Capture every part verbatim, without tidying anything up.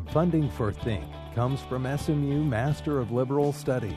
Funding for Think comes from S M U Master of Liberal Studies.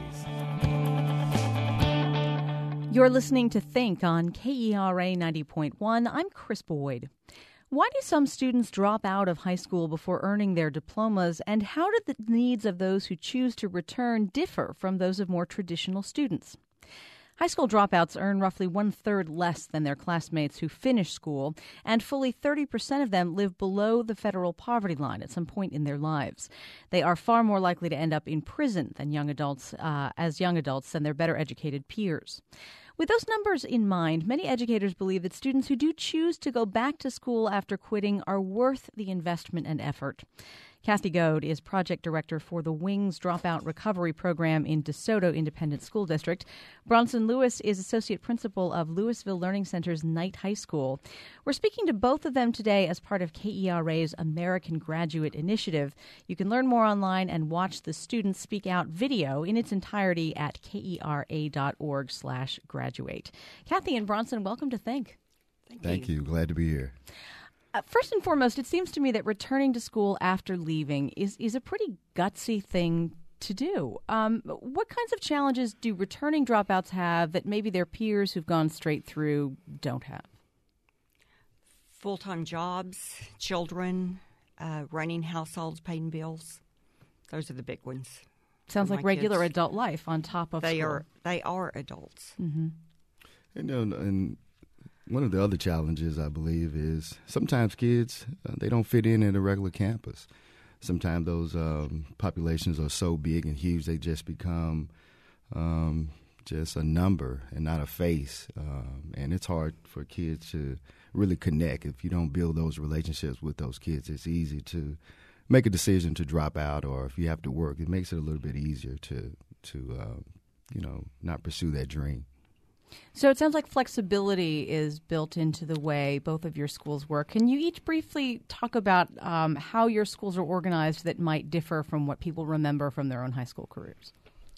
You're listening to Think on K E R A ninety point one. I'm Chris Boyd. Why do some students drop out of high school before earning their diplomas, and how do the needs of those who choose to return differ from those of more traditional students? High school dropouts earn roughly one-third less than their classmates who finish school, and fully thirty percent of them live below the federal poverty line at some point in their lives. They are far more likely to end up in prison than young adults, uh, as young adults than their better-educated peers. With those numbers in mind, many educators believe that students who do choose to go back to school after quitting are worth the investment and effort. Kathy Goad is project director for the Wings Dropout Recovery Program in DeSoto Independent School District. Bronson Lewis is associate principal of Louisville Learning Center's Knight High School. We're speaking to both of them today as part of K E R A's American Graduate Initiative. You can learn more online and watch the Students Speak Out video in its entirety at kera.org slash graduate. Kathy and Bronson, welcome to Think. Thank, Thank you. you. Glad to be here. Uh, first and foremost, it seems to me that returning to school after leaving is, is a pretty gutsy thing to do. Um, what kinds of challenges do returning dropouts have that maybe their peers who've gone straight through don't have? Full-time jobs, children, uh, running households, paying bills. Those are the big ones. Sounds like regular kids. adult life on top of they school. are they are adults. Mm-hmm. And, uh, and one of the other challenges, I believe, is sometimes kids, uh, they don't fit in at a regular campus. Sometimes those um, populations are so big and huge, they just become um, just a number and not a face. Um, and it's hard for kids to really connect. If you don't build those relationships with those kids, it's easy to make a decision to drop out, or if you have to work, it makes it a little bit easier to, to uh, you know, not pursue that dream. So it sounds like flexibility is built into the way both of your schools work. Can you each briefly talk about um, how your schools are organized that might differ from what people remember from their own high school careers?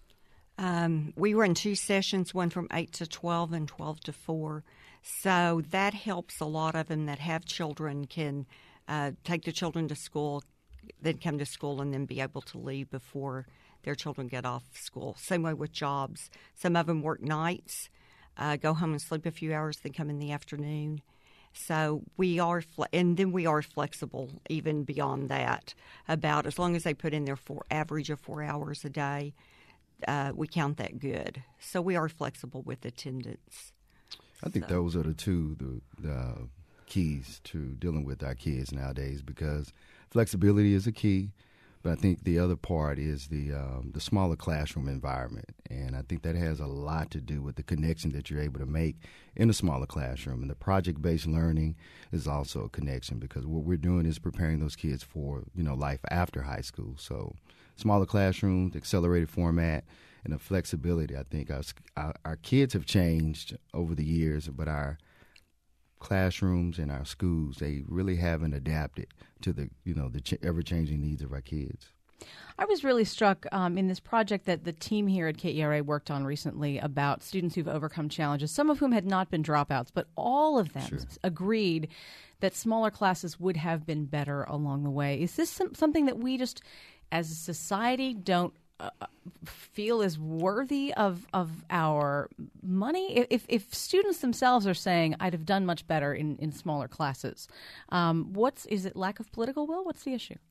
Um, we run two sessions, one from eight to twelve and twelve to four. So that helps a lot of them that have children can uh, take the children to school, then come to school and then be able to leave before their children get off school. Same way with jobs. Some of them work nights. Uh, go home and sleep a few hours, then come in the afternoon. So we are, fle- and then we are flexible even beyond that. About as long as they put in their four, average of four hours a day, uh, we count that good. So we are flexible with attendance. I think so. those are the two the, the keys to dealing with our kids nowadays, because flexibility is a key. But I think the other part is the um, the smaller classroom environment, and I think that has a lot to do with the connection that you're able to make in a smaller classroom. And the project-based learning is also a connection, because what we're doing is preparing those kids for, you know, life after high school. So smaller classrooms, accelerated format, and the flexibility. I think our, our, our kids have changed over the years, but our classrooms and our schools, they really haven't adapted to the, you know, the ch- ever-changing needs of our kids. I was really struck um, in this project that the team here at K E R A worked on recently about students who've overcome challenges, some of whom had not been dropouts, but all of them Sure. agreed that smaller classes would have been better along the way. Is this some, something that we just, as a society, don't Uh, feel is worthy of, of our money? If if students themselves are saying, I'd have done much better in, in smaller classes, um, what's is it lack of political will? What's the issue?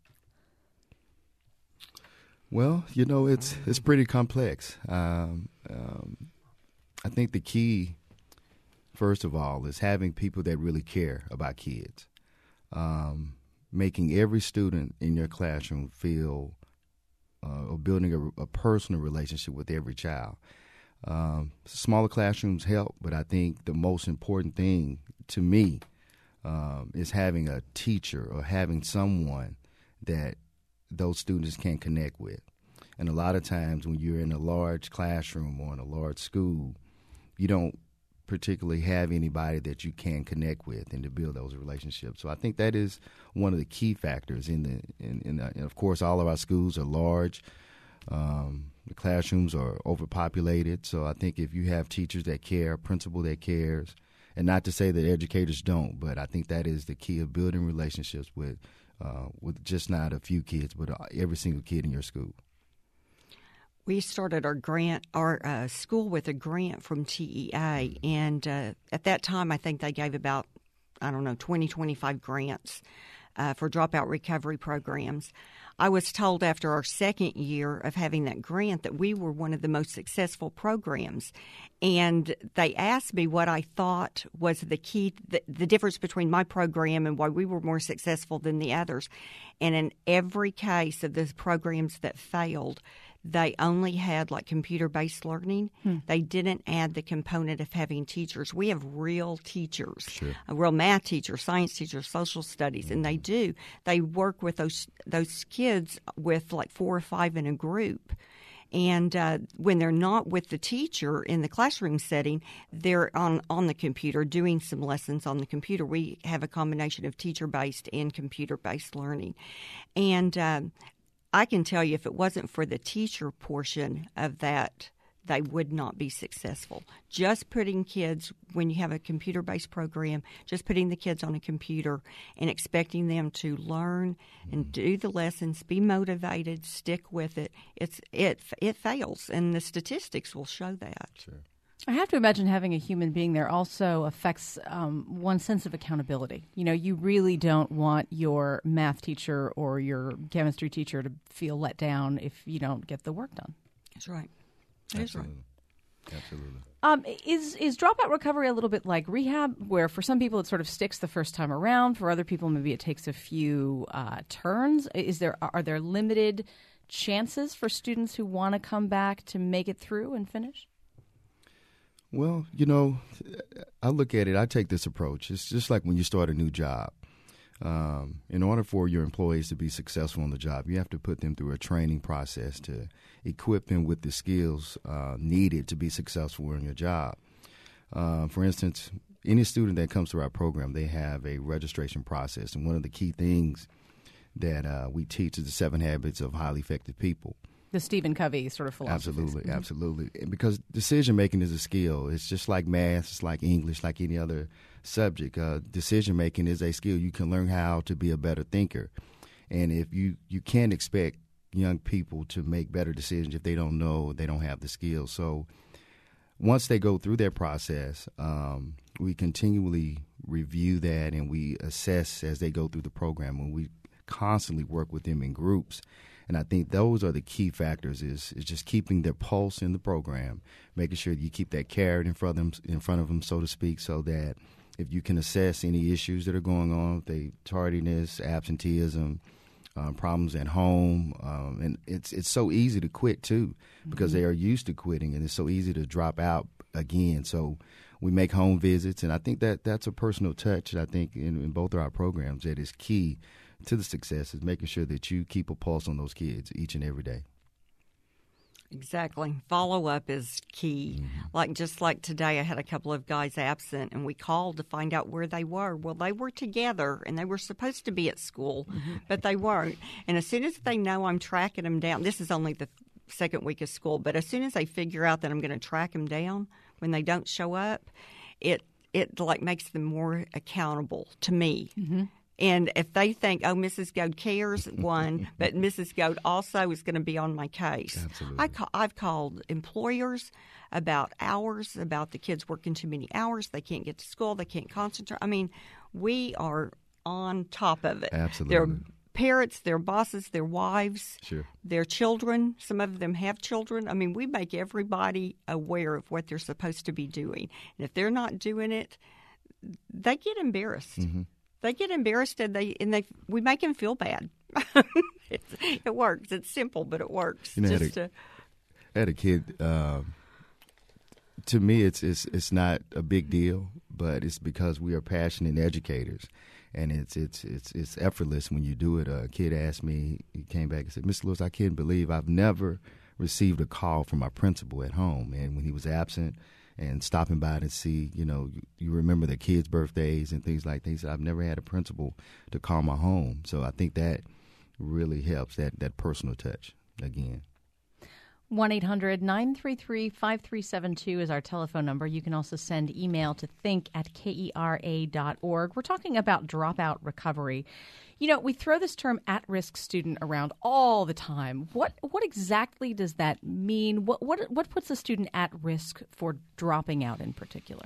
Well, you know, it's it's pretty complex. Um, um, I think the key, first of all, is having people that really care about kids, um, making every student in your classroom feel Uh, or building a, a personal relationship with every child. Um, smaller classrooms help, but I think the most important thing to me um, is having a teacher or having someone that those students can connect with. And a lot of times when you're in a large classroom or in a large school, you don't particularly have anybody that you can connect with and to build those relationships. So I think that is one of the key factors in the, in, in the, and of course, all of our schools are large. Um, the classrooms are overpopulated. So I think if you have teachers that care, a principal that cares, and not to say that educators don't, but I think that is the key of building relationships with uh, with just not a few kids, but every single kid in your school. We started our grant, our uh, school with a grant from T E A, and uh, at that time, I think they gave about, I don't know, twenty, twenty-five grants uh, for dropout recovery programs. I was told after our second year of having that grant that we were one of the most successful programs, and they asked me what I thought was the key, the, the difference between my program and why we were more successful than the others. And in every case of the programs that failed, they only had like computer-based learning. Hmm. They didn't add the component of having teachers. We have real teachers, sure. a real math teacher, science teacher, social studies, mm-hmm. and they do. They work with those those kids with like four or five in a group. And uh, when they're not with the teacher in the classroom setting, they're on, on the computer doing some lessons on the computer. We have a combination of teacher-based and computer-based learning. And uh, I can tell you if it wasn't for the teacher portion of that, they would not be successful. Just putting kids, when you have a computer-based program, just putting the kids on a computer and expecting them to learn and do the lessons, be motivated, stick with it, it's it it fails, and the statistics will show that. Sure. I have to imagine having a human being there also affects um, one's sense of accountability. You know, you really don't want your math teacher or your chemistry teacher to feel let down if you don't get the work done. That's right. That is right. Absolutely. Um, is is dropout recovery a little bit like rehab, where for some people it sort of sticks the first time around, for other people maybe it takes a few uh, turns? Is there are there limited chances for students who want to come back to make it through and finish? Well, you know, I look at it, I take this approach. It's just like when you start a new job. Um, in order for your employees to be successful on the job, you have to put them through a training process to equip them with the skills uh, needed to be successful in your job. Uh, for instance, any student that comes through our program, they have a registration process. And one of the key things that uh, we teach is the seven habits of highly effective people. The Stephen Covey sort of philosophy. Absolutely, mm-hmm. absolutely. Because decision-making is a skill. It's just like math. It's like English, like any other subject. Uh, decision-making is a skill. You can learn how to be a better thinker. And if you, you can't expect young people to make better decisions if they don't know, they don't have the skills. So once they go through their process, um, we continually review that and we assess as they go through the program, and we constantly work with them in groups. And I think those are the key factors, is, is just keeping their pulse in the program, making sure that you keep that carrot in front of them, in front of them, so to speak, so that if you can assess any issues that are going on, the tardiness, absenteeism, um, problems at home, um, and it's it's so easy to quit too, because mm-hmm. they are used to quitting, and it's so easy to drop out again. So we make home visits, and I think that that's a personal touch. I think in, in both of our programs that is key to the success, is making sure that you keep a pulse on those kids each and every day. Exactly. Follow-up is key. Mm-hmm. Like just like today, I had a couple of guys absent, and we called to find out where they were. Well, they were together, and they were supposed to be at school, mm-hmm. but they weren't. And as soon as they know I'm tracking them down, this is only the second week of school, but as soon as they figure out that I'm going to track them down when they don't show up, it it like makes them more accountable to me. Mm-hmm. And if they think, oh, Missus Goad cares, one, but Missus Goad also is going to be on my case. Absolutely. I call, I've called employers about hours, about the kids working too many hours. They can't get to school. They can't concentrate. I mean, we are on top of it. Absolutely. Their parents, their bosses, their wives, sure. their children. Some of them have children. I mean, we make everybody aware of what they're supposed to be doing. And if they're not doing it, they get embarrassed. Mm-hmm. They get embarrassed, and they and they we make them feel bad. it, it works. It's simple, but it works. You know, Just I, had a, to, I had a kid. Um, to me, it's it's it's not a big deal, but it's because we are passionate educators, and it's it's it's it's effortless when you do it. A kid asked me, he came back and said, "Mister Lewis, I can't believe I've never received a call from my principal at home, and when he was absent." And stopping by to see, you know, you, you remember the kids' birthdays and things like that. He said, I've never had a principal to call my home. So I think that really helps, that, that personal touch again. one eight hundred nine three three five three seven two is our telephone number. You can also send email to think at kera dot org. We're talking about dropout recovery. You know, we throw this term at-risk student around all the time. What what exactly does that mean? What what what puts a student at risk for dropping out in particular?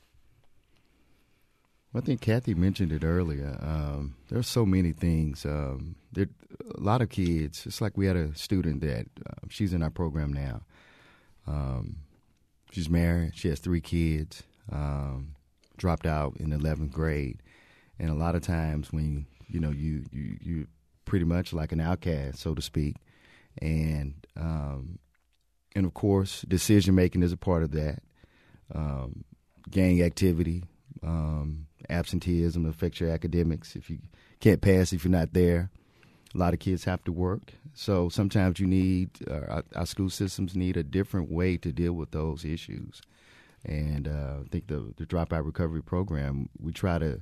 I think Kathy mentioned it earlier. Um, there are so many things. Um, there, a lot of kids, it's like we had a student that, uh, she's in our program now. Um, she's married. She has three kids, um, dropped out in eleventh grade. And a lot of times when, you, you know, you, you, you're pretty much like an outcast, so to speak. And, um, and of course, decision-making is a part of that. Um, gang activity, um, absenteeism affects your academics. If you can't pass, if you're not there, a lot of kids have to work. So sometimes you need, uh, our, our school systems need a different way to deal with those issues. And uh, I think the, the Dropout Recovery Program, we try to,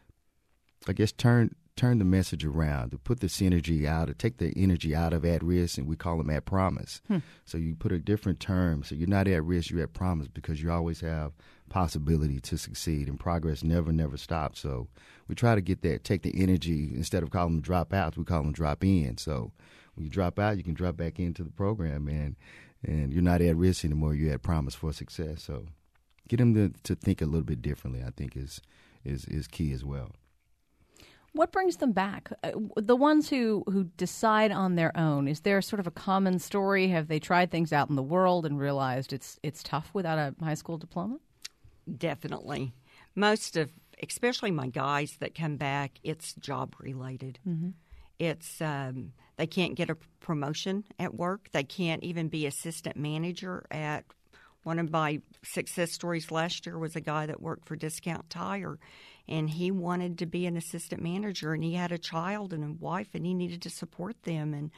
I guess, turn turn the message around, to put the synergy out, to take the energy out of at risk, and we call them at promise. Hmm. So you put a different term. So you're not at risk, you're at promise, because you always have possibility to succeed, and progress never, never stops. So we try to get that, take the energy, instead of calling them dropouts, we call them drop in. So when you drop out, you can drop back into the program, and and you're not at risk anymore, you're at promise for success. So get them to, to think a little bit differently, I think, is is, is key as well. What brings them back? Uh, the ones who, who decide on their own, is there sort of a common story? Have they tried things out in the world and realized it's it's tough without a high school diploma? Definitely. Most of, especially my guys that come back, it's job related. Mm-hmm. It's um, they can't get a promotion at work. They can't even be assistant manager at one of my success stories last year was a guy that worked for Discount Tire, and he wanted to be an assistant manager, and he had a child and a wife, and he needed to support them. And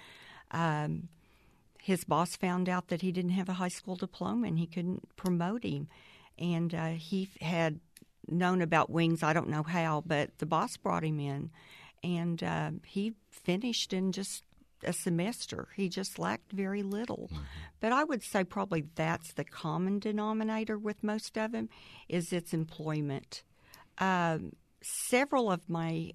um, his boss found out that he didn't have a high school diploma, and he couldn't promote him. And uh, he had known about Wings, I don't know how, but the boss brought him in, and uh, he finished in just a semester. He just lacked very little. Mm-hmm. But I would say probably that's the common denominator with most of them, is its employment. Um, several of my,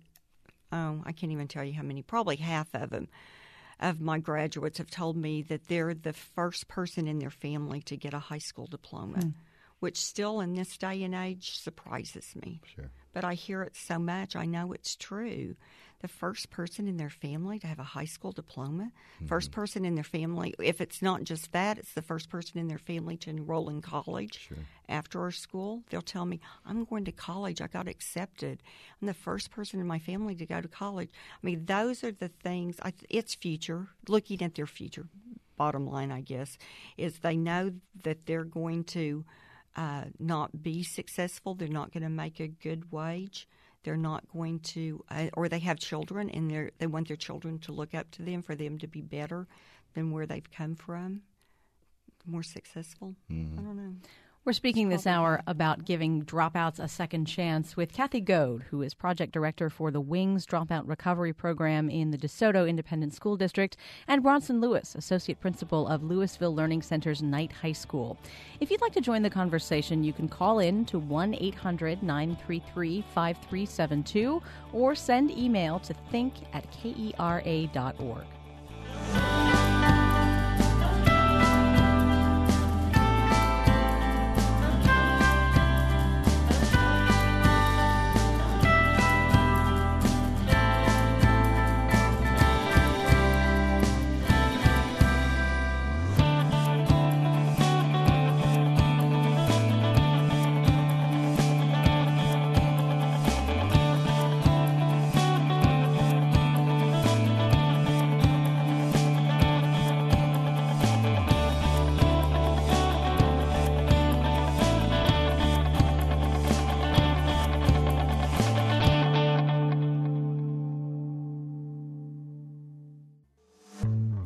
oh, I can't even tell you how many, probably half of them, of my graduates have told me that they're the first person in their family to get a high school diploma, mm. which still in this day and age surprises me. Sure. But I hear it so much, I know it's true. The first person in their family to have a high school diploma, mm-hmm. first person in their family, if it's not just that, it's the first person in their family to enroll in college sure. after our school. They'll tell me, I'm going to college. I got accepted. I'm the first person in my family to go to college. I mean, those are the things, I, it's future, looking at their future. Bottom line, I guess, is they know that they're going to uh, not be successful. They're not going to make a good wage. They're not going to, uh, or they have children, and they they want their children to look up to them for them to be better than where they've come from, more successful. Mm-hmm. I don't know. We're speaking this hour about giving dropouts a second chance with Kathy Goad, who is project director for the Wings Dropout Recovery Program in the DeSoto Independent School District, and Bronson Lewis, associate principal of Louisville Learning Center's Knight High School. If you'd like to join the conversation, you can call in to one eight hundred nine three three five three seven two or send email to think at kera dot org.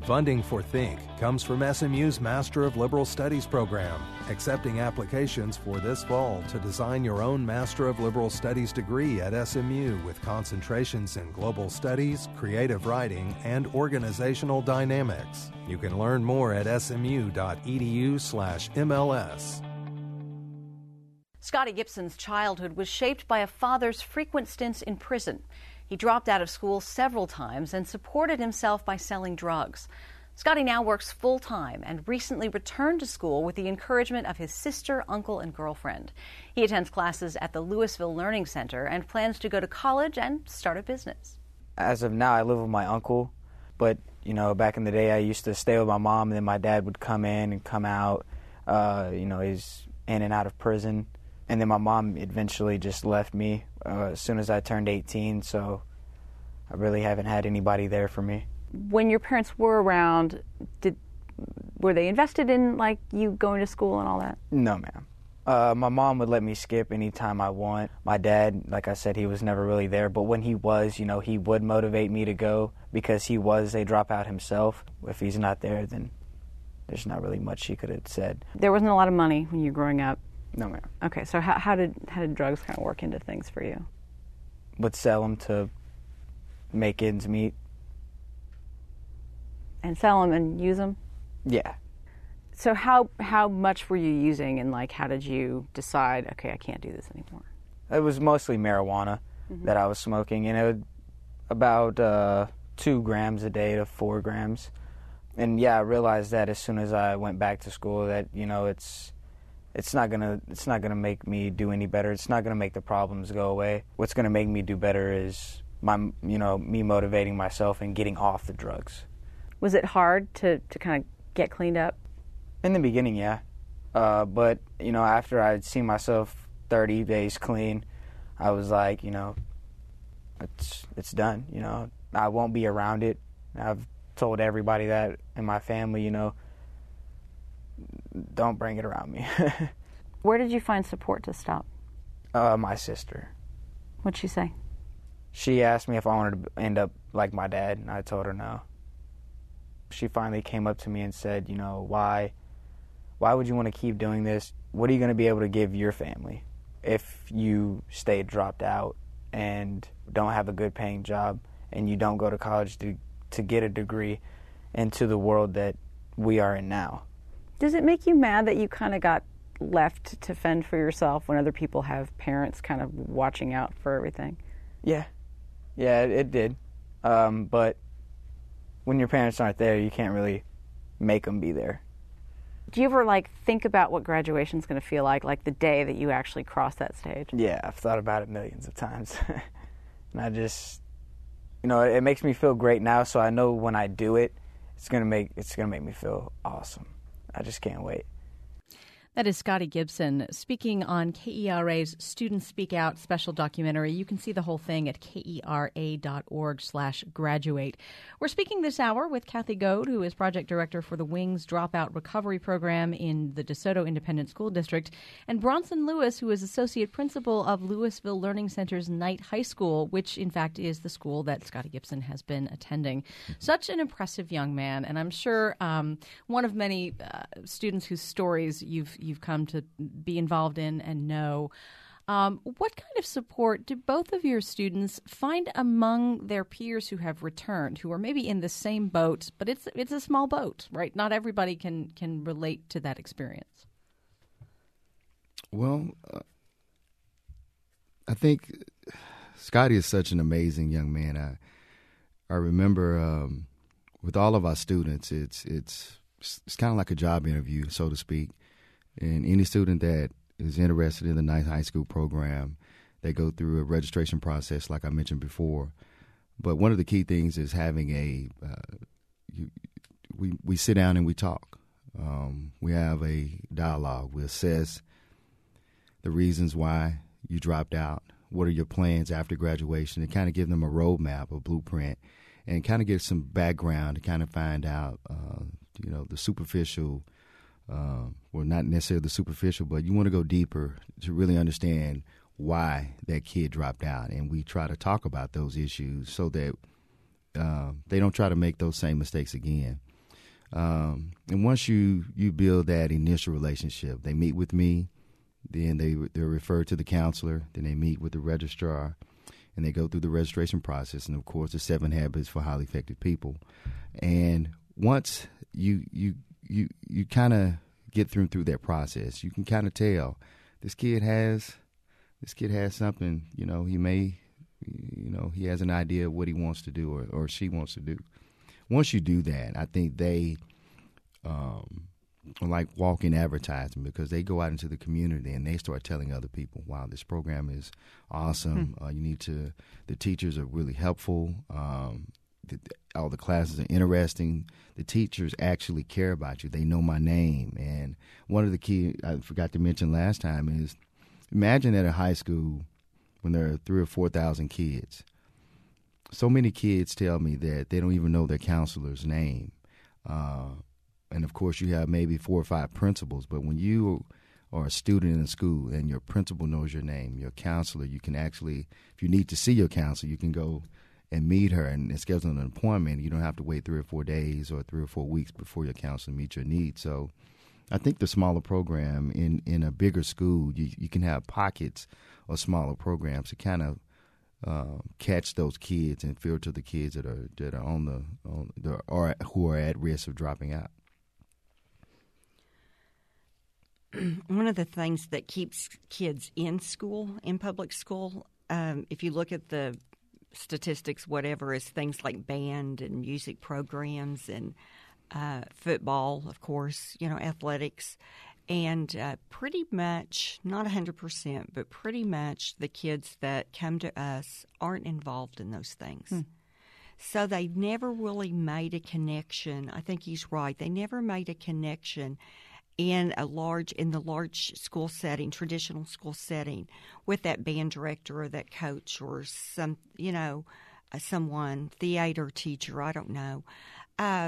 Funding for Think comes from S M U's Master of Liberal Studies program, accepting applications for this fall to design your own Master of Liberal Studies degree at S M U with concentrations in global studies, creative writing, and organizational dynamics. You can learn more at smu.edu slash MLS. Scotty Gibson's childhood was shaped by a father's frequent stints in prison. He dropped out of school several times and supported himself by selling drugs. Scotty now works full-time and recently returned to school with the encouragement of his sister, uncle, and girlfriend. He attends classes at the Louisville Learning Center and plans to go to college and start a business. As of now, I live with my uncle, but, you know, back in the day, I used to stay with my mom, and then my dad would come in and come out. Uh, you know, he's in and out of prison. And then my mom eventually just left me uh, as soon as I turned eighteen, so I really haven't had anybody there for me. When your parents were around, did were they invested in, like, you going to school and all that? No, ma'am. Uh, my mom would let me skip anytime I want. My dad, like I said, he was never really there, but when he was, you know, he would motivate me to go because he was a dropout himself. If he's not there, then there's not really much he could have said. There wasn't a lot of money when you were growing up. No, ma'am. Okay, so how, how did how did drugs kind of work into things for you? Would sell them to make ends meet. And sell them and use them? Yeah. So how how much were you using, and, like, how did you decide, okay, I can't do this anymore? It was mostly marijuana mm-hmm. that I was smoking, and it was about uh, two grams a day to four grams. And yeah, I realized that as soon as I went back to school that, you know, it's It's not gonna. It's not gonna make me do any better. It's not gonna make the problems go away. What's gonna make me do better is my, you know, me motivating myself and getting off the drugs. Was it hard to, to kind of get cleaned up? In the beginning, yeah. Uh, but you know, after I'd seen myself thirty days clean, I was like, you know, it's it's done. You know, I won't be around it. I've told everybody that in my family. You know. Don't bring it around me. Where did you find support to stop? Uh, my sister. What'd she say? She asked me if I wanted to end up like my dad, and I told her no. She finally came up to me and said, you know, why, why would you want to keep doing this? What are you going to be able to give your family if you stay dropped out and don't have a good paying job and you don't go to college to, to get a degree into the world that we are in now? Does it make you mad that you kind of got left to fend for yourself when other people have parents kind of watching out for everything? Yeah. Yeah, it, it did. Um, but when your parents aren't there, you can't really make them be there. Do you ever, like, think about what graduation's going to feel like, like the day that you actually cross that stage? Yeah, I've thought about it millions of times. And I just, you know, it, it makes me feel great now, so I know when I do it, it's going to make it's going to make me feel awesome. I just can't wait. That is Scotty Gibson speaking on K E R A's Student Speak Out special documentary. You can see the whole thing at kera.org slash graduate. We're speaking this hour with Kathy Goad, who is project director for the Wings Dropout Recovery Program in the DeSoto Independent School District, and Bronson Lewis, who is associate principal of Louisville Learning Center's Knight High School, which in fact is the school that Scotty Gibson has been attending. Such an impressive young man, and I'm sure um, one of many uh, students whose stories you've you've come to be involved in and know. Um, what kind of support do both of your students find among their peers who have returned, who are maybe in the same boat, but it's it's a small boat, right? Not everybody can, can relate to that experience. Well, uh, I think Scotty is such an amazing young man. I I remember um, with all of our students, it's it's it's kind of like a job interview, so to speak. And any student that is interested in the Knight High School program, they go through a registration process, like I mentioned before. But one of the key things is having a uh, you, we we sit down and we talk. Um, we have a dialogue. We assess the reasons why you dropped out. What are your plans after graduation? And kind of give them a roadmap, a blueprint, and kind of get some background to kind of find out, uh, you know, the superficial. Uh, well, not necessarily the superficial, but you want to go deeper to really understand why that kid dropped out. And we try to talk about those issues so that uh, they don't try to make those same mistakes again. Um, and once you, you build that initial relationship, they meet with me, then they, they're referred to the counselor, then they meet with the registrar, and they go through the registration process, and, of course, the seven habits for highly effective people. And once you you you, you kind of get through through that process, you can kind of tell this kid has this kid has something, you know, he may, you know, he has an idea of what he wants to do or, or she wants to do. Once you do that, I think they um, are like walking advertising, because they go out into the community and they start telling other people, wow, this program is awesome. Hmm. Uh, you need to, the teachers are really helpful. Um, the, all the classes are interesting. The teachers actually care about you. They know my name. And one of the key, I forgot to mention last time, is imagine at a high school when there are three or four thousand kids. So many kids tell me that they don't even know their counselor's name. Uh, and, of course, you have maybe four or five principals. But when you are a student in a school and your principal knows your name, your counselor, you can actually, if you need to see your counselor, you can go and meet her and schedule an appointment. You don't have to wait three or four days or three or four weeks before your counselor meets your needs. So I think the smaller program in, in a bigger school, you, you can have pockets of smaller programs to kind of Uh, catch those kids and filter the kids that are that are on the on the or who are at risk of dropping out. One of the things that keeps kids in school, in public school, um, if you look at the statistics, whatever, is things like band and music programs and uh, football, of course, you know, athletics. And uh, pretty much, not one hundred percent, but pretty much the kids that come to us aren't involved in those things. Hmm. So they never really made a connection. I think he's right. They never made a connection in a large, in the large school setting, traditional school setting, with that band director or that coach or some, you know, uh, someone, theater teacher, I don't know. Uh,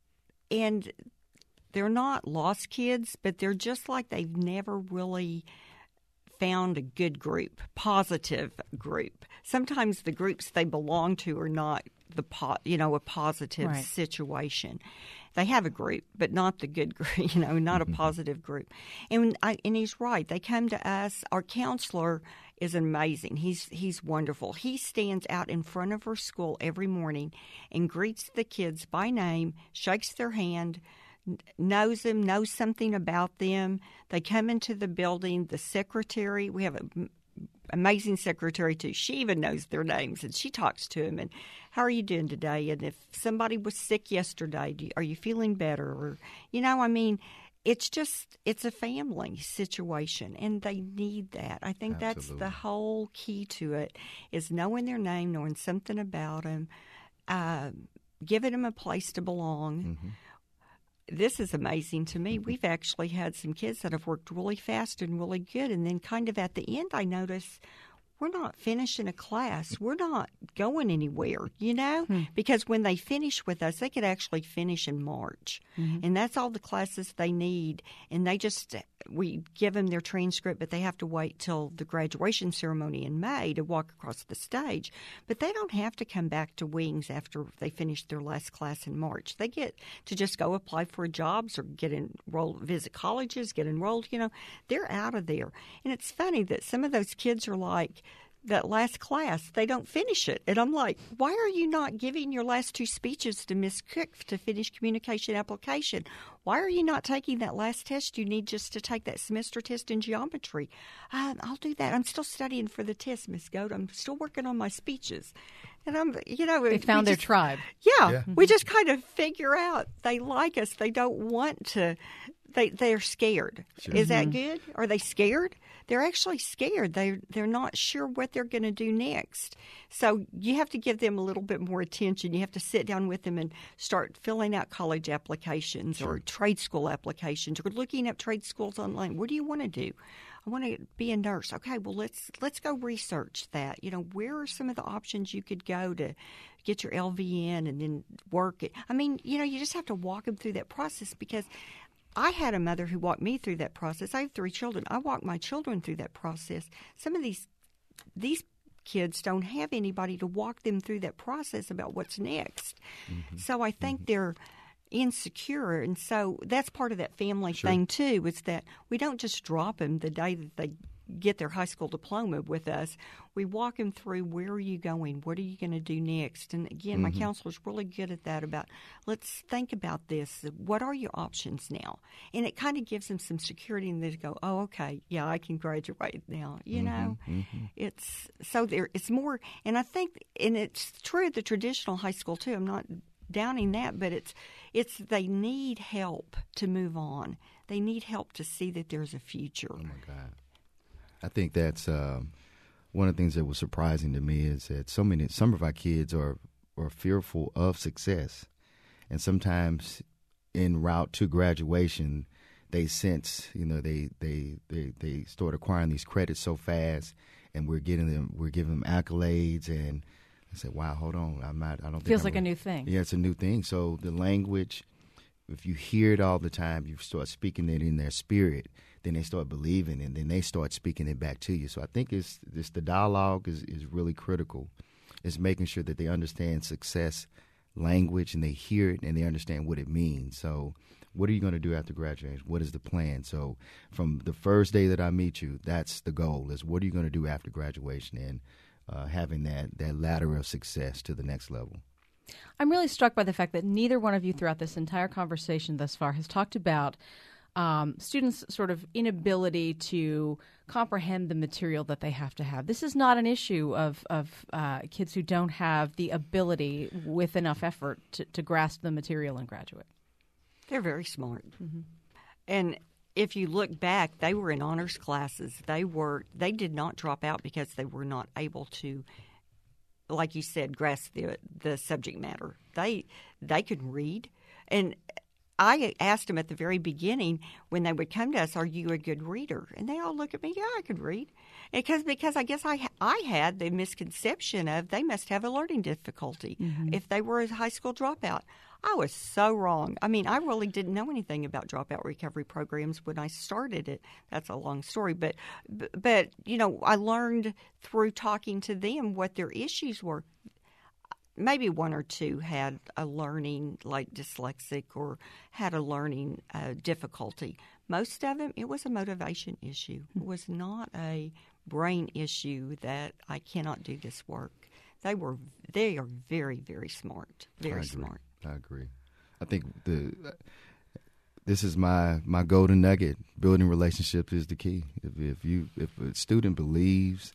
and they're not lost kids, but they're just like they've never really found a good group, positive group. Sometimes the groups they belong to are not the po- you know, a positive right. situation. They have a group, but not the good group, you know, not a positive group. And I, and he's right. They come to us. Our counselor is amazing. He's he's wonderful. He stands out in front of our school every morning and greets the kids by name, shakes their hand, knows them, knows something about them. They come into the building. The secretary, we have an amazing secretary too. She even knows their names, and she talks to them. And how are you doing today? And if somebody was sick yesterday, do you, are you feeling better? Or, you know, I mean, it's just, it's a family situation, and they need that. I think Absolutely. That's the whole key to it, is knowing their name, knowing something about them, uh, giving them a place to belong. Mm-hmm. This is amazing to me. We've actually had some kids that have worked really fast and really good, and then kind of at the end I notice we're not finishing a class. We're not going anywhere, you know, hmm. because when they finish with us, they could actually finish in March. Mm-hmm. And that's all the classes they need. And they just, we give them their transcript, but they have to wait till the graduation ceremony in May to walk across the stage. But they don't have to come back to Wings after they finish their last class in March. They get to just go apply for jobs or get enrolled, visit colleges, get enrolled, you know. They're out of there. And it's funny that some of those kids are like, that last class, they don't finish it. And I'm like, why are you not giving your last two speeches to Miss Cook to finish communication application? Why are you not taking that last test you need just to take that semester test in geometry? Um, I'll do that. I'm still studying for the test, Miss Goat. I'm still working on my speeches. And I'm, you know. They found their just, tribe. Yeah, yeah. We just kind of figure out they like us. They don't want to. They, they're scared. Sure. Is that good? Are they scared? They're actually scared. They they're not sure what they're going to do next. So you have to give them a little bit more attention. You have to sit down with them and start filling out college applications sure. or trade school applications or looking up trade schools online. What do you want to do? I want to be a nurse. Okay, well let's let's go research that. You know, where are some of the options you could go to get your L V N and then work it? I mean, you know, you just have to walk them through that process, because I had a mother who walked me through that process. I have three children. I walked my children through that process. Some of these these kids don't have anybody to walk them through that process about what's next. Mm-hmm. So I think mm-hmm. they're insecure. And so that's part of that family Sure. thing, too, is that we don't just drop them the day that they get their high school diploma with us. We walk them through, where are you going? What are you going to do next? And again, Mm-hmm. my counselor's really good at that, about let's think about this. What are your options now? And it kind of gives them some security, and they go, oh, okay, yeah, I can graduate now. You Mm-hmm. know, it's so there. It's more, and I think, and it's true of the traditional high school too. I'm not downing that, but it's it's they need help to move on. They need help to see that there's a future. Oh my God. I think that's um, one of the things that was surprising to me is that so many, some of our kids are, are fearful of success. And sometimes en route to graduation, they sense, you know, they, they, they, they start acquiring these credits so fast, and we're getting them, we're giving them accolades, and I said, wow, hold on, I'm not, I don't think Feels I'm like a ready. new thing. Yeah, it's a new thing. So the language, if you hear it all the time, you start speaking it in their spirit, then they start believing, and then they start speaking it back to you. So I think it's, it's the dialogue is, is really critical. It's making sure that they understand success language, and they hear it, and they understand what it means. So what are you going to do after graduation? What is the plan? So from the first day that I meet you, that's the goal, is what are you going to do after graduation, and uh, having that, that ladder of success to the next level. I'm really struck by the fact that neither one of you throughout this entire conversation thus far has talked about um, students' sort of inability to comprehend the material that they have to have. This is not an issue of, of uh, kids who don't have the ability with enough effort to, to grasp the material and graduate. They're very smart. Mm-hmm. And if you look back, they were in honors classes. They were they did not drop out because they were not able to, like you said, grasp the the subject matter. They they could read. And I asked them at the very beginning when they would come to us, are you a good reader? And they all look at me, yeah, I could read. Because because I guess I I had the misconception of they must have a learning difficulty mm-hmm. if they were a high school dropout. I was so wrong. I mean, I really didn't know anything about dropout recovery programs when I started it. That's a long story. But, but you know, I learned through talking to them what their issues were. Maybe one or two had a learning, like dyslexic, or had a learning uh, difficulty. Most of them, it was a motivation issue. It was not a brain issue that I cannot do this work. They were, they are very, very smart, very smart. I agree. I think the this is my, my golden nugget. Building relationships is the key. If, if you if a student believes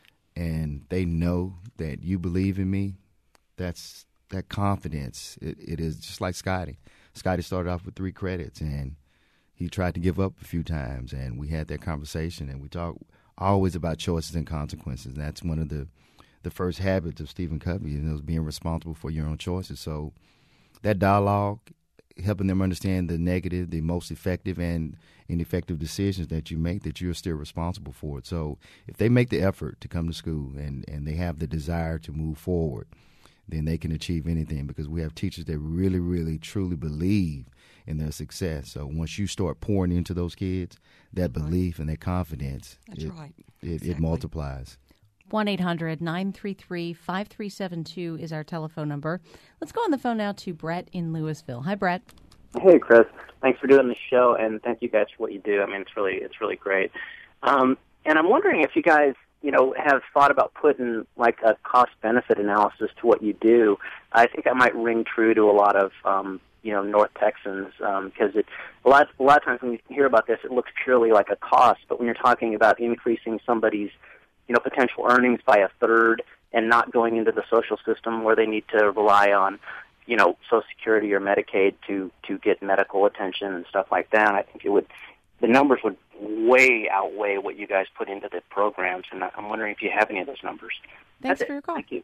and they know that you believe in me, that's that confidence. It, it is just like Scotty. Scotty started off with three credits, and he tried to give up a few times, and we had that conversation, and we talked always about choices and consequences. And that's one of the the first habits of Stephen Covey, you know, is being responsible for your own choices. So that dialogue, helping them understand the negative, the most effective and ineffective decisions that you make, that you're still responsible for it. So if they make the effort to come to school and, and they have the desire to move forward, then they can achieve anything, because we have teachers that really, really, truly believe in their success. So once you start pouring into those kids, that belief and that confidence, That's it, right. it, Exactly. it multiplies. one eight hundred nine three three five three seven two is our telephone number. Let's go on the phone now to Brett in Louisville. Hi, Brett. Hey, Chris. Thanks for doing the show, and thank you guys for what you do. I mean, it's really it's really great. Um, and I'm wondering if you guys, you know, have thought about putting like a cost-benefit analysis to what you do. I think that might ring true to a lot of um, you know North Texans, because um, it a lot a lot of times when you hear about this, it looks purely like a cost. But when you're talking about increasing somebody's you know, potential earnings by a third and not going into the social system where they need to rely on, you know, Social Security or Medicaid to, to get medical attention and stuff like that. I think it would, the numbers would way outweigh what you guys put into the programs, and I'm wondering if you have any of those numbers. Thanks That's for it. your call. Thank you.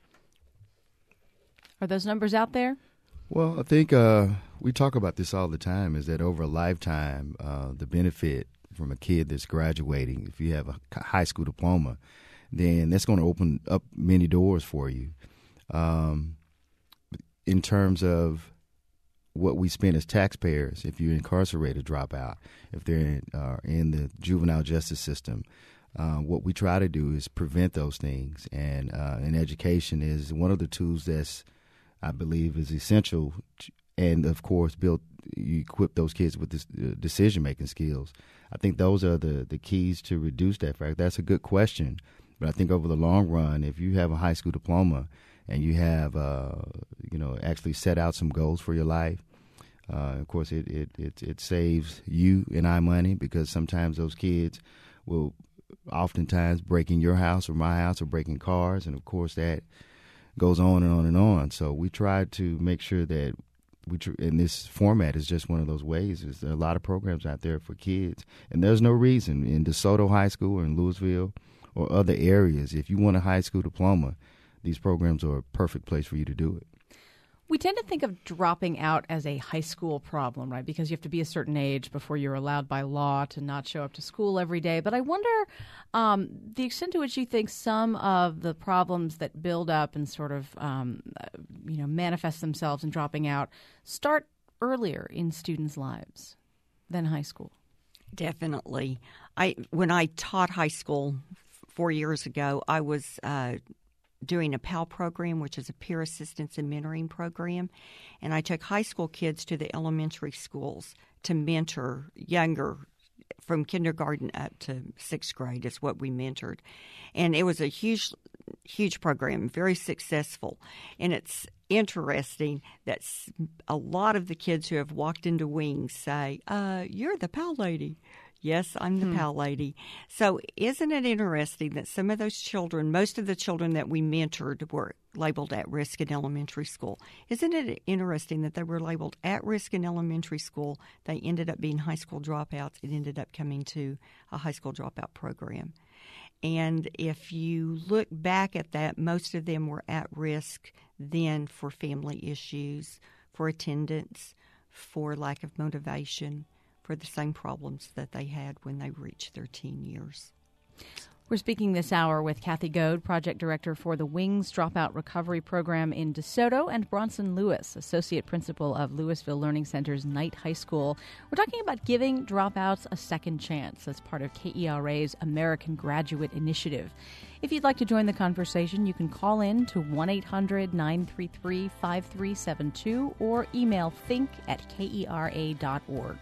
Are those numbers out there? Well, I think uh, we talk about this all the time, is that over a lifetime, uh, the benefit from a kid that's graduating, if you have a high school diploma, then that's going to open up many doors for you. Um, in terms of what we spend as taxpayers, if you incarcerate a dropout, if they're in, uh, in the juvenile justice system, uh, what we try to do is prevent those things. And, uh, and education is one of the tools that's, I believe, is essential and of course, build you equip those kids with this uh, decision making skills. I think those are the the keys to reduce that factor. That's a good question, but I think over the long run, if you have a high school diploma and you have uh, you know actually set out some goals for your life, uh, of course, it, it it it saves you and I money, because sometimes those kids will oftentimes break in your house or my house or breaking cars, and of course that goes on and on and on. So we try to make sure that we, tr- and this format is just one of those ways. There's a lot of programs out there for kids, and there's no reason in DeSoto High School or in Louisville or other areas, if you want a high school diploma, these programs are a perfect place for you to do it. We tend to think of dropping out as a high school problem, right? Because you have to be a certain age before you're allowed by law to not show up to school every day. But I wonder um, the extent to which you think some of the problems that build up and sort of, um, you know, manifest themselves in dropping out start earlier in students' lives than high school. Definitely. I when I taught high school four years ago, I was uh, doing a PAL program, which is a peer assistance and mentoring program, and I took high school kids to the elementary schools to mentor younger, from kindergarten up to sixth grade is what we mentored. And it was a huge, huge program, very successful. And it's interesting that a lot of the kids who have walked into Wings say, uh, you're the PAL lady. Yes, I'm the hmm. PAL lady. So isn't it interesting that some of those children, most of the children that we mentored were labeled at risk in elementary school? Isn't it interesting that they were labeled at risk in elementary school? They ended up being high school dropouts and ended up coming to a high school dropout program. And if you look back at that, most of them were at risk then for family issues, for attendance, for lack of motivation, for the same problems that they had when they reached their teen years. We're speaking this hour with Kathy Goad, Project Director for the Wings Dropout Recovery Program in DeSoto, and Bronson Lewis, Associate Principal of Louisville Learning Center's Knight High School. We're talking about giving dropouts a second chance as part of K E R A's American Graduate Initiative. If you'd like to join the conversation, you can call in to one eight hundred nine three three five three seven two or email think at K E R A dot org.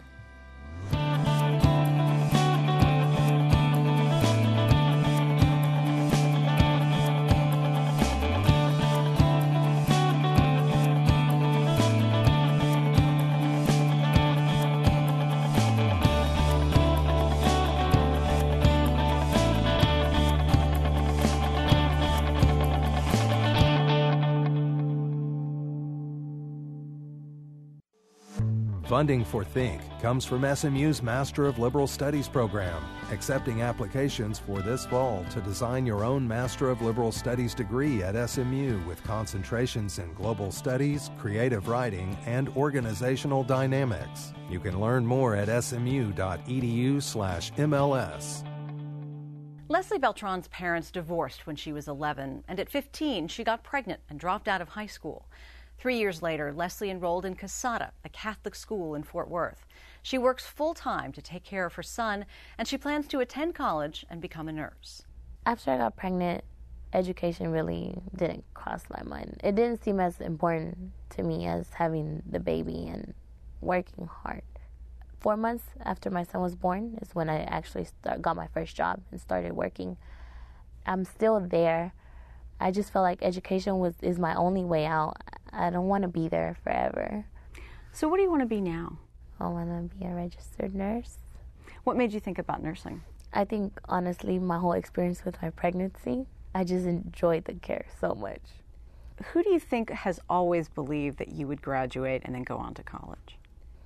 Funding for Think comes from S M U's Master of Liberal Studies program, accepting applications for this fall to design your own Master of Liberal Studies degree at S M U with concentrations in global studies, creative writing, and organizational dynamics. You can learn more at smu.edu slash MLS. Leslie Beltran's parents divorced when she was eleven, and at fifteen, she got pregnant and dropped out of high school. Three years later, Leslie enrolled in Casada, a Catholic school in Fort Worth. She works full-time to take care of her son, and she plans to attend college and become a nurse. After I got pregnant, education really didn't cross my mind. It didn't seem as important to me as having the baby and working hard. Four months after my son was born is when I actually start, got my first job and started working. I'm still there. I just felt like education was is my only way out. I don't want to be there forever. So what do you want to be now? I want to be a registered nurse. What made you think about nursing? I think, honestly, my whole experience with my pregnancy, I just enjoyed the care so much. Who do you think has always believed that you would graduate and then go on to college?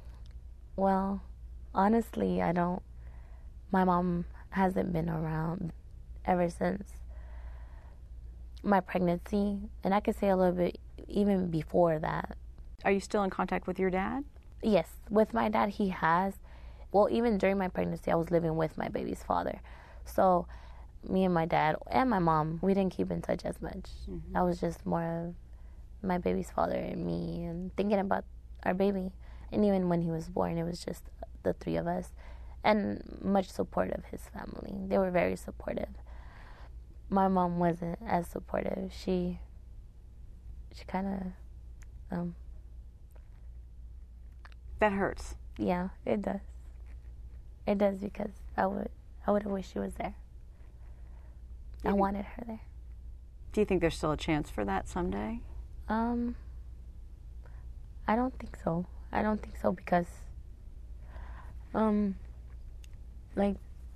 Well, honestly, I don't. My mom hasn't been around ever since my pregnancy, and I could say a little bit even before that. Are you still in contact with your dad? Yes, with my dad, he has. Well, even during my pregnancy, I was living with my baby's father. So me and my dad and my mom, we didn't keep in touch as much. Mm-hmm. I was just more of my baby's father and me and thinking about our baby. And even when he was born, it was just the three of us. And much support of his family. They were very supportive. My mom wasn't as supportive. She she kind of um, That hurts. Yeah, it does. It does because I would I would have wished she was there. I wanted her there. Do you think there's still a chance for that someday? Um, I don't think so. I don't think so because, um, like,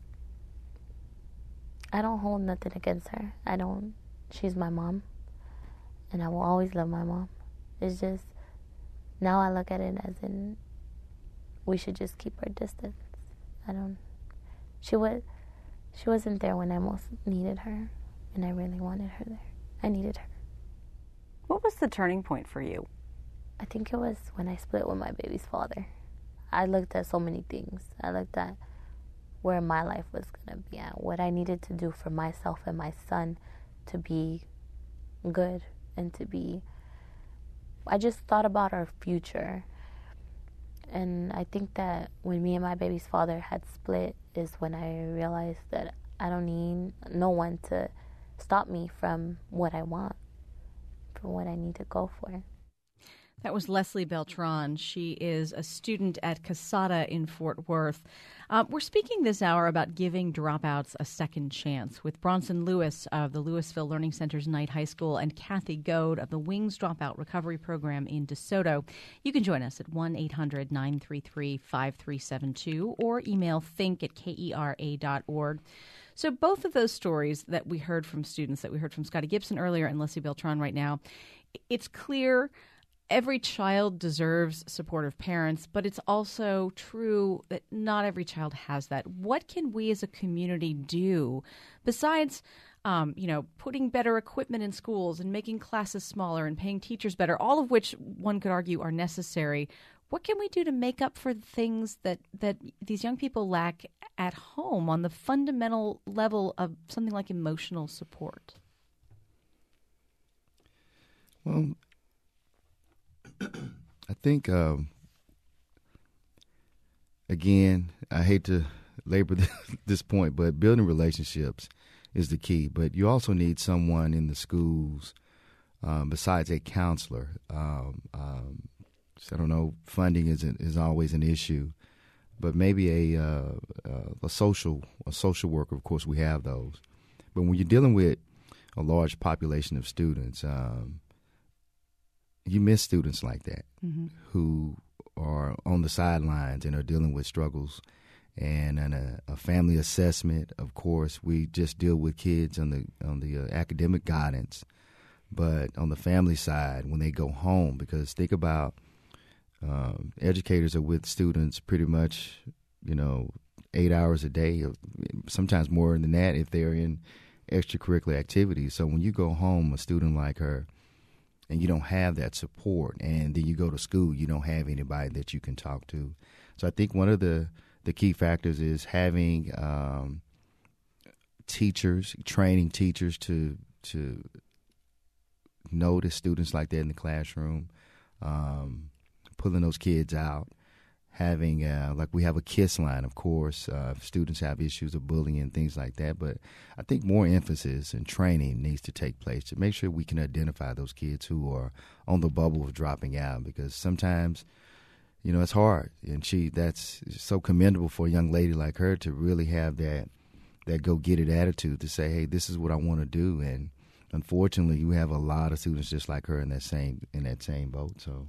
I don't hold nothing against her. I don't. She's my mom, and I will always love my mom. It's just now I look at it as in we should just keep our distance. I don't. She was. She wasn't there when I most needed her, and I really wanted her there. I needed her. What was the turning point for you? I think it was when I split with my baby's father. I looked at so many things. I looked at where my life was going to be at, what I needed to do for myself and my son to be good and to be... I just thought about our future. And I think that when me and my baby's father had split is when I realized that I don't need no one to stop me from what I want, from what I need to go for. That was Leslie Beltran. She is a student at Casada in Fort Worth. Uh, we're speaking this hour about giving dropouts a second chance with Bronson Lewis of the Lewisville Learning Center's Knight High School and Kathy Goad of the Wings Dropout Recovery Program in DeSoto. You can join us at one eight hundred nine three three five three seven two or email think at kera dot org. So both of those stories that we heard from students, that we heard from Scotty Gibson earlier and Leslie Beltran right now, it's clear every child deserves supportive parents, but it's also true that not every child has that. What can we as a community do besides, um, you know, putting better equipment in schools and making classes smaller and paying teachers better, all of which one could argue are necessary? What can we do to make up for the things that, that these young people lack at home on the fundamental level of something like emotional support? Well, I think, um, again, I hate to labor this point, but building relationships is the key. But you also need someone in the schools um, besides a counselor. Um, um, so I don't know, funding is is always an issue, but maybe a uh, uh, a social a social worker. Of course, we have those. But when you're dealing with a large population of students, um, you miss students like that mm-hmm. who are on the sidelines and are dealing with struggles. And, and a, a family assessment, of course, we just deal with kids on the on the uh, academic guidance, but on the family side, when they go home, because think about um, educators are with students pretty much, you know, eight hours a day, sometimes more than that if they're in extracurricular activities. So when you go home, a student like her, and you don't have that support, and then you go to school, you don't have anybody that you can talk to. So I think one of the, the key factors is having um, teachers, training teachers to to notice students like that in the classroom, um, pulling those kids out, having, uh, like we have a KISS line, of course, uh, if students have issues of bullying and things like that. But I think more emphasis and training needs to take place to make sure we can identify those kids who are on the bubble of dropping out, because sometimes, you know, it's hard. And she, that's so commendable for a young lady like her to really have that, that go-get-it attitude to say, hey, this is what I want to do. And unfortunately, you have a lot of students just like her in that same, in that same boat, so...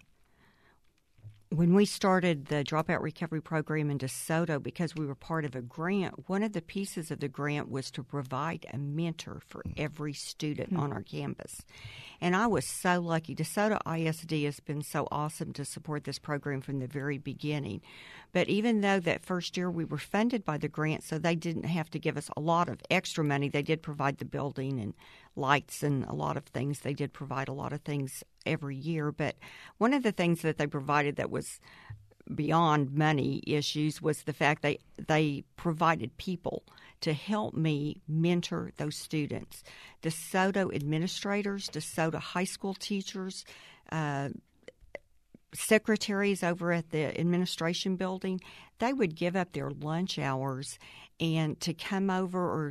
When we started the Dropout Recovery Program in DeSoto, because we were part of a grant, one of the pieces of the grant was to provide a mentor for every student mm-hmm. on our campus. And I was so lucky. DeSoto I S D has been so awesome to support this program from the very beginning. But even though that first year we were funded by the grant, so they didn't have to give us a lot of extra money, they did provide the building and lights and a lot of things. They did provide a lot of things every year. But one of the things that they provided that was beyond money issues was the fact they they provided people to help me mentor those students. DeSoto administrators, DeSoto high school teachers, uh, secretaries over at the administration building, they would give up their lunch hours and to come over or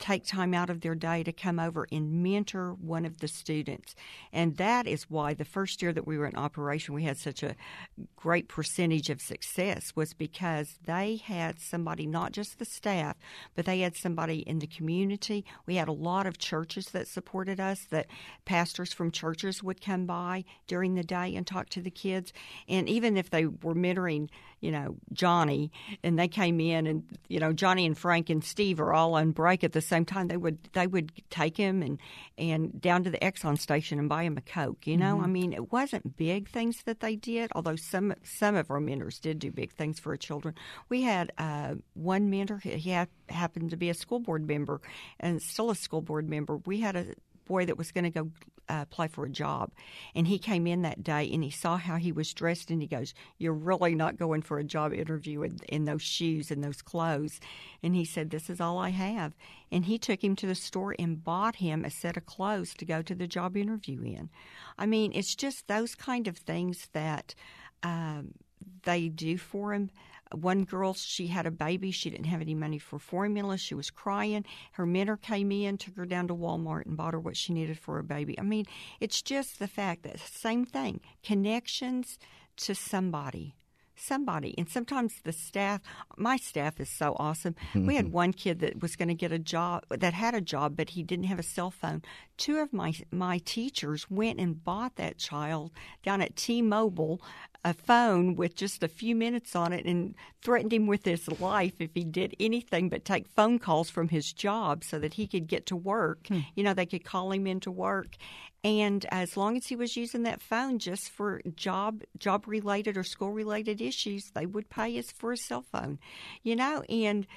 take time out of their day to come over and mentor one of the students. And that is why the first year that we were in operation, we had such a great percentage of success, was because they had somebody, not just the staff, but they had somebody in the community. We had a lot of churches that supported us, that pastors from churches would come by during the day and talk to the kids. And even if they were mentoring, you know, Johnny, and they came in and, you know, Johnny and Frank and Steve are all on break at the same time, they would they would take him and, and down to the Exxon station and buy him a Coke, you know? Mm-hmm. I mean, it wasn't big things that they did, although some some of our mentors did do big things for our children. We had uh, one mentor, he had, happened to be a school board member and still a school board member. We had a boy that was going to go uh, apply for a job, and he came in that day and he saw how he was dressed, and he goes, "You're really not going for a job interview in, in those shoes and those clothes." And he said, "This is all I have." And he took him to the store and bought him a set of clothes to go to the job interview in. I mean, it's just those kind of things that um, they do for him. One girl, she had a baby. She didn't have any money for formula. She was crying. Her mentor came in, took her down to Walmart, and bought her what she needed for her baby. I mean, it's just the fact that, same thing, connections to somebody. Somebody. And sometimes the staff, my staff is so awesome. Mm-hmm. We had one kid that was going to get a job, that had a job, but he didn't have a cell phone. Two of my my teachers went and bought that child down at T-Mobile a phone with just a few minutes on it and threatened him with his life if he did anything but take phone calls from his job so that he could get to work. Hmm. You know, they could call him into work. And as long as he was using that phone just for job job related or school related issues, they would pay us for a cell phone. You know, and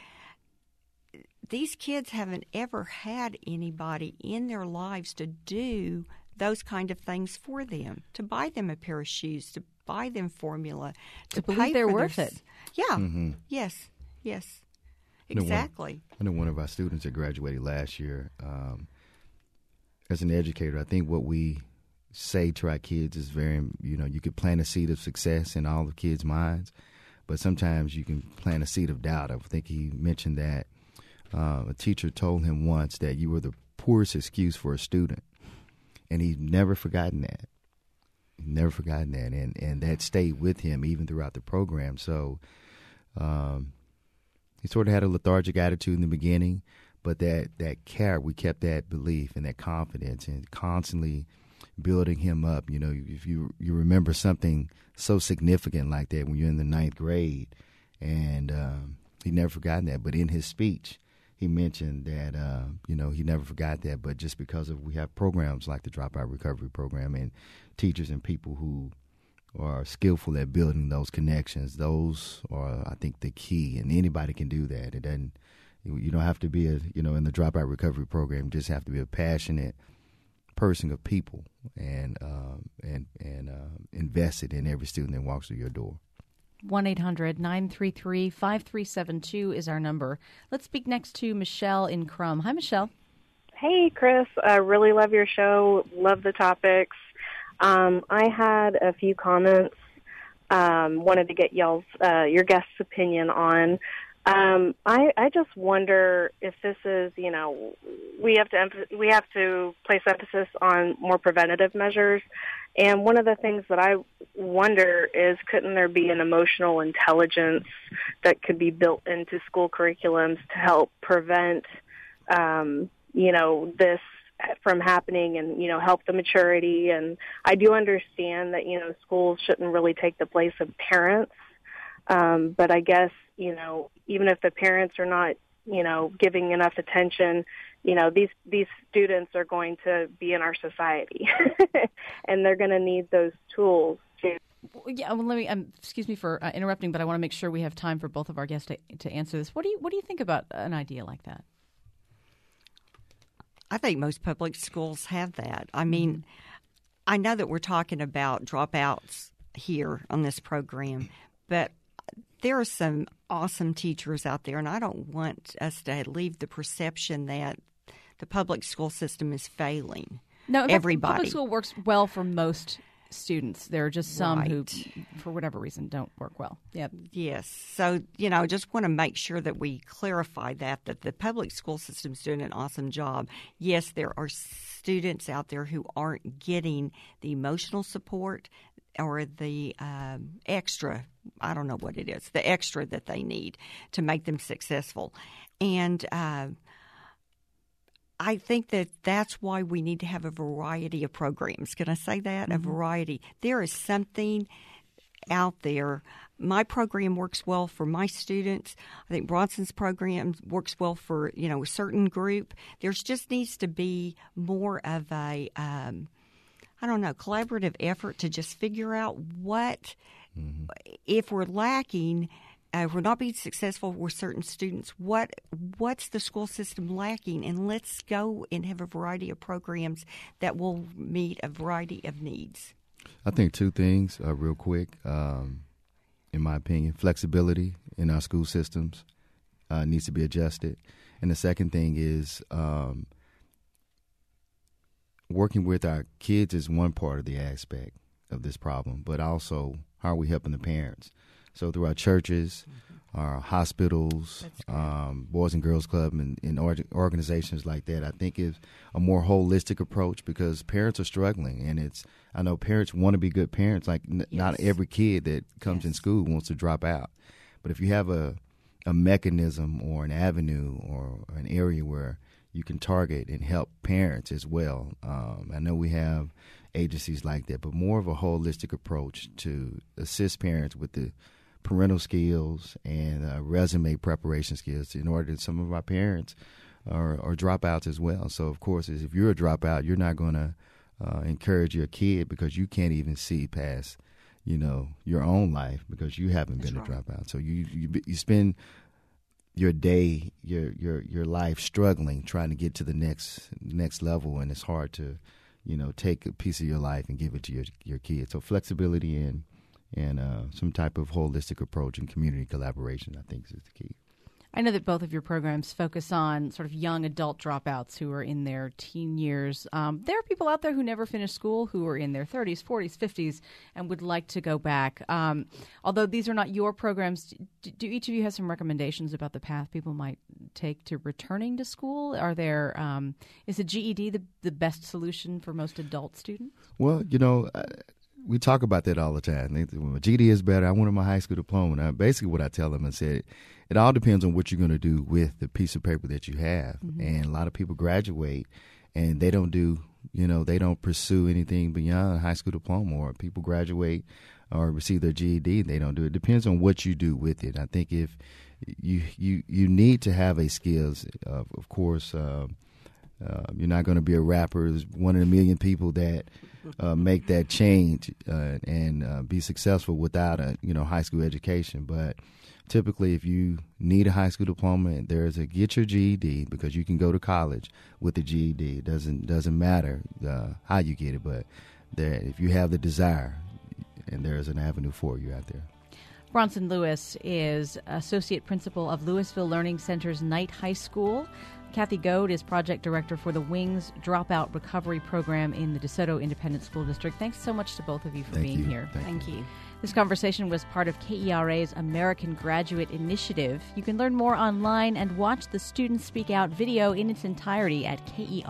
these kids haven't ever had anybody in their lives to do those kind of things for them, to buy them a pair of shoes, to buy them formula, to, to believe they're worth their, it. Yeah. Mm-hmm. Yes. Yes. Exactly. I know, one, I know one of our students that graduated last year. Um, as an educator, I think what we say to our kids is very, you know, you could plant a seed of success in all the kids' minds, but sometimes you can plant a seed of doubt. I think he mentioned that uh, a teacher told him once that you were the poorest excuse for a student, and he's never forgotten that. Never forgotten that, and, and that stayed with him even throughout the program. So um, he sort of had a lethargic attitude in the beginning, but that, that care, we kept that belief and that confidence and constantly building him up. You know, if you you remember something so significant like that when you're in the ninth grade, and um, he never forgotten that. But in his speech, he mentioned that, uh, you know, he never forgot that, but just because of we have programs like the Dropout Recovery Program and teachers and people who are skillful at building those connections, those are, I think, the key, and anybody can do that. It doesn't, you don't have to be a, you know, in the Dropout Recovery Program, you just have to be a passionate person of people and um, and and uh, invested in every student that walks through your door. one eight hundred nine three three five three seven two is our number. Let's speak next to Michelle in Crum. Hi, Michelle. Hey, Chris. I really love your show. Love the topics. Um, I had a few comments. Um, wanted to get y'all's uh, your guest's opinion on. Um, I, I just wonder if this is, you know, we have to we have to place emphasis on more preventative measures. And one of the things that I wonder is, couldn't there be an emotional intelligence that could be built into school curriculums to help prevent, um, you know, this from happening and, you know, help the maturity? And I do understand that, you know, schools shouldn't really take the place of parents. Um, but I guess, you know, even if the parents are not, you know, giving enough attention, you know, these these students are going to be in our society, and they're going to need those tools to. Yeah, well, let me. Um, excuse me for uh, interrupting, but I want to make sure we have time for both of our guests to to answer this. What do you What do you think about an idea like that? I think most public schools have that. I mean, mm-hmm. I know that we're talking about dropouts here on this program, but there are some awesome teachers out there, and I don't want us to leave the perception that the public school system is failing. No, everybody. Public school works well for most students. There are just some Right. who, for whatever reason, don't work well. Yep. Yes. So, you know, just want to make sure that we clarify that, that the public school system's doing an awesome job. Yes, there are students out there who aren't getting the emotional support or the um, extra, I don't know what it is, the extra that they need to make them successful. And uh, I think that that's why we need to have a variety of programs. Can I say that? Mm-hmm. A variety. There is something out there. My program works well for my students. I think Bronson's program works well for, you know, a certain group. There's just needs to be more of a, um, I don't know, collaborative effort to just figure out what, mm-hmm. if we're lacking, Uh, if we're not being successful with certain students, what what's the school system lacking? And let's go and have a variety of programs that will meet a variety of needs. I think two things uh, real quick, um, in my opinion. Flexibility in our school systems uh, needs to be adjusted. And the second thing is um, working with our kids is one part of the aspect of this problem, but also how are we helping the parents? So through our churches, mm-hmm. our hospitals, um, Boys and Girls Club, and, and org- organizations like that, I think is a more holistic approach because parents are struggling. And it's I know parents want to be good parents. Like n- yes. not every kid that comes yes. in school wants to drop out. But if you have a, a mechanism or an avenue or an area where you can target and help parents as well, um, I know we have agencies like that, but more of a holistic approach to assist parents with the parental skills and uh, resume preparation skills in order that some of our parents are, are dropouts as well. So, of course, if you're a dropout, you're not going to uh, encourage your kid because you can't even see past, you know, your own life because you haven't That's been right. a dropout. So you, you you spend your day, your your your life struggling, trying to get to the next next level, and it's hard to, you know, take a piece of your life and give it to your your kids. So flexibility and and uh, some type of holistic approach and community collaboration, I think, is the key. I know that both of your programs focus on sort of young adult dropouts who are in their teen years. Um, there are people out there who never finished school who are in their thirties, forties, fifties, and would like to go back. Um, although these are not your programs, do, do each of you have some recommendations about the path people might take to returning to school? Are there um, is a G E D the, the best solution for most adult students? Well, you know, I, we talk about that all the time. They, well, G E D is better. I wanted my high school diploma. And I, basically, what I tell them is that it all depends on what you're going to do with the piece of paper that you have. Mm-hmm. And a lot of people graduate and they don't do, you know, they don't pursue anything beyond a high school diploma, or people graduate or receive their G E D and they don't do it. It depends on what you do with it. I think if you you, you need to have a skills, uh, of course, uh, uh, you're not going to be a rapper. There's one in a million people that uh, make that change uh, and uh, be successful without a, you know, high school education. But typically, if you need a high school diploma, there's a get your G E D because you can go to college with the G E D. It doesn't doesn't matter uh, how you get it, but there, if you have the desire, and there's an avenue for you out there. Bronson Lewis is Associate Principal of Louisville Learning Center's Knight High School. Kathy Goad is Project Director for the Wings Dropout Recovery Program in the DeSoto Independent School District. Thanks so much to both of you for Thank being you. here. Thank, Thank you. you. This conversation was part of K E R A's American Graduate Initiative. You can learn more online and watch the Students Speak Out video in its entirety at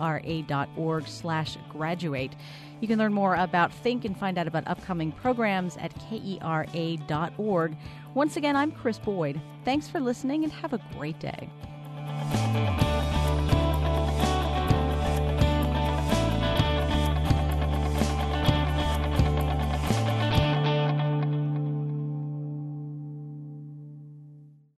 kera.org slash graduate. You can learn more about Think and find out about upcoming programs at kera dot org. Once again, I'm Chris Boyd. Thanks for listening and have a great day.